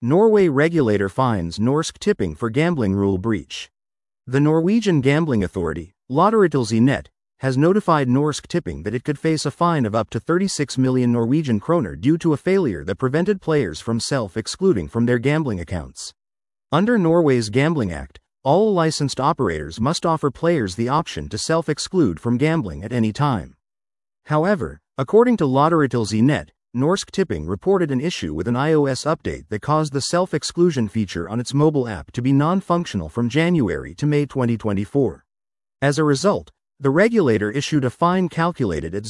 Norway regulator fines Norsk Tipping for gambling rule breach. The Norwegian gambling authority, Lotterittilsynet, has notified Norsk Tipping that it could face a fine of up to 36 million Norwegian kroner due to a failure that prevented players from self-excluding from their gambling accounts. Under Norway's Gambling Act, all licensed operators must offer players the option to self-exclude from gambling at any time. However, according to Lotterittilsynet, Norsk Tipping reported an issue with an iOS update that caused the self-exclusion feature on its mobile app to be non-functional from January to May 2024. As a result, the regulator issued a fine calculated at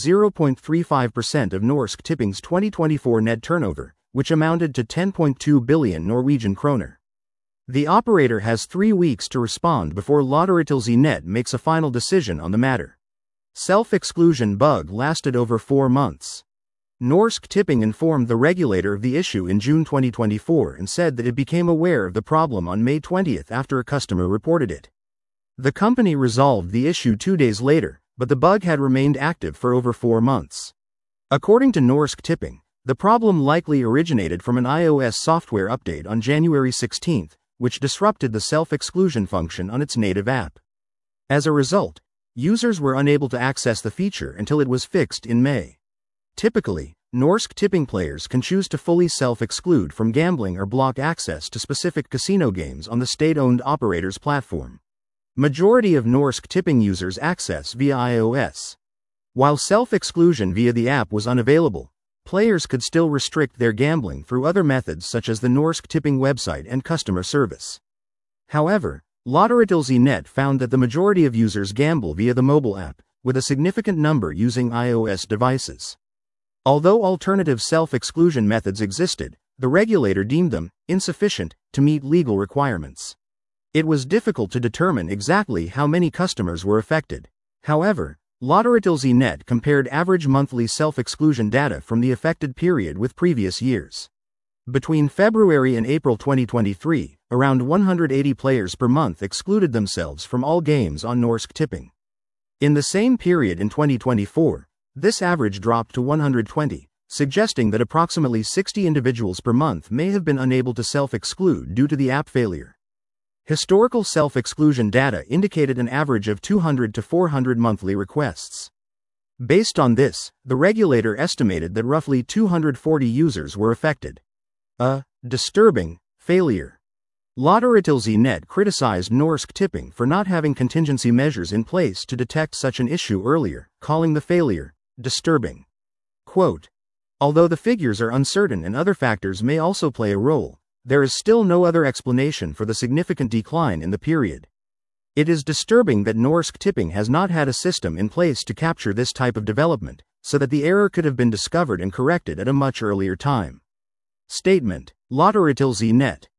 0.35% of Norsk Tipping's 2024 net turnover, which amounted to 10.2 billion Norwegian kroner. The operator has 3 weeks to respond before Lotterittilsynet makes a final decision on the matter. Self-exclusion bug lasted over 4 months. Norsk Tipping informed the regulator of the issue in June 2024 and said that it became aware of the problem on May 20 after a customer reported it. The company resolved the issue 2 days later, but the bug had remained active for over 4 months. According to Norsk Tipping, the problem likely originated from an iOS software update on January 16, which disrupted the self-exclusion function on its native app. As a result, users were unable to access the feature until it was fixed in May. Typically, Norsk Tipping players can choose to fully self-exclude from gambling or block access to specific casino games on the state-owned operator's platform. Majority of Norsk Tipping users access via iOS. While self-exclusion via the app was unavailable, players could still restrict their gambling through other methods such as the Norsk Tipping website and customer service. However, Lotterittilsynet found that the majority of users gamble via the mobile app, with a significant number using iOS devices. Although alternative self-exclusion methods existed, the regulator deemed them insufficient to meet legal requirements. It was difficult to determine exactly how many customers were affected. However, Lotterittilsynet compared average monthly self-exclusion data from the affected period with previous years. Between February and April 2023, around 180 players per month excluded themselves from all games on Norsk Tipping. In the same period in 2024, this average dropped to 120, suggesting that approximately 60 individuals per month may have been unable to self-exclude due to the app failure. Historical self-exclusion data indicated an average of 200 to 400 monthly requests. Based on this, the regulator estimated that roughly 240 users were affected. A disturbing failure. Lotterittilsynet criticized Norsk Tipping for not having contingency measures in place to detect such an issue earlier, calling the failure disturbing. Quote, "Although the figures are uncertain and other factors may also play a role, there is still no other explanation for the significant decline in the period. It is disturbing that Norsk Tipping has not had a system in place to capture this type of development, so that the error could have been discovered and corrected at a much earlier time." Statement. Lotterittilsynet.